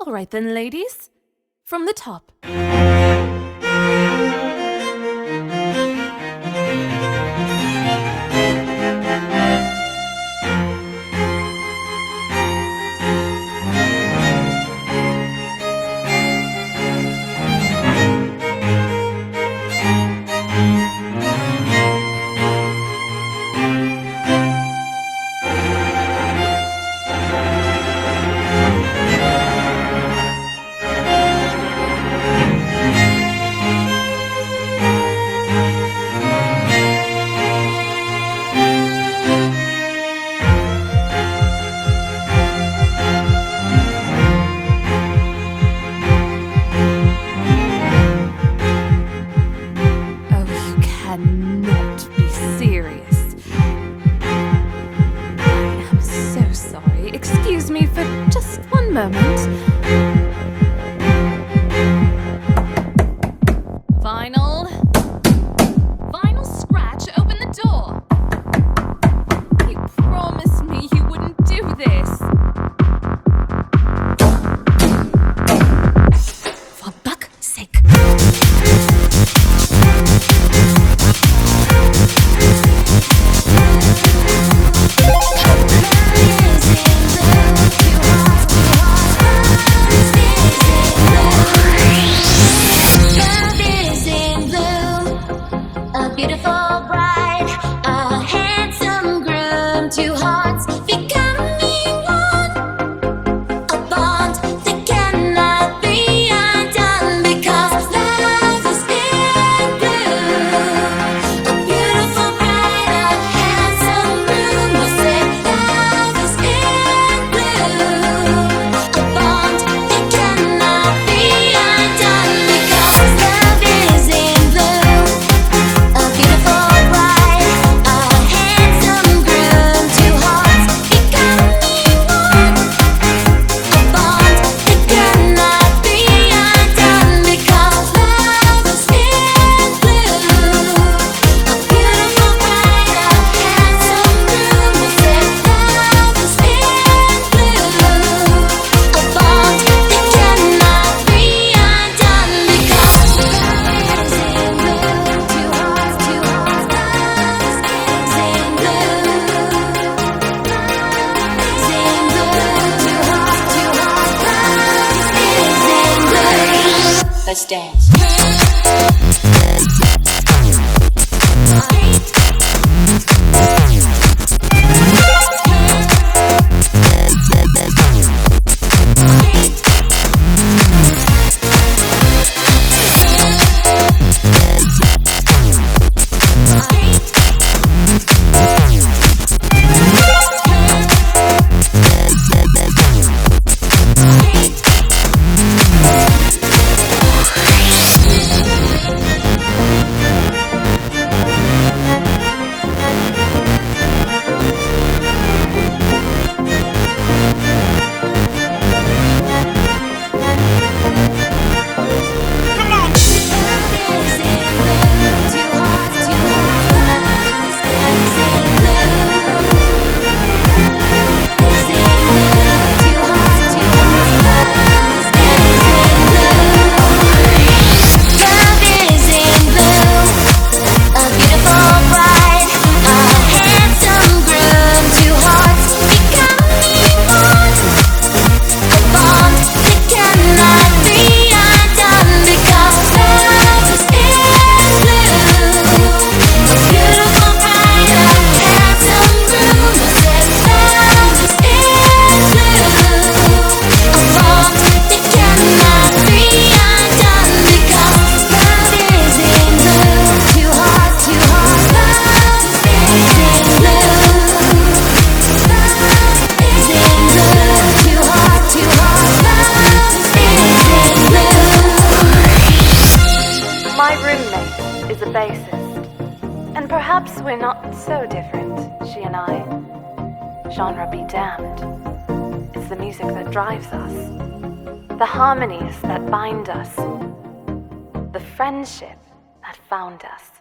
All right then, ladies. From the top. Cannot be serious. I am so sorry. Excuse me for just one moment. Vinyl. Vinyl Scratch, open the door. You promised me you wouldn't do this. For fuck's sake. Beautiful bride, a handsome groom, two hearts becoming one, a bond that cannot be undone because love is in bloom. A beautiful bride, a handsome groom will say love is in bloom, a bond that cannot be undone because love is in bloom. A beautiful bride, a handsome groom, two hearts becoming one, a bond that cannot be undone because love is in bloom. A beautiful bride, a handsome groom will say love is in bloom, a bond that cannot be undone because love is in bloom. Two hearts, two hearts, love is in bloom. Is in bloom. Two hearts, love is in bloom. Let's dance. My roommate is a bassist, and perhaps we're not so different, she and I. Genre be damned. It's the music that drives us, the harmonies that bind us, the friendship that found us.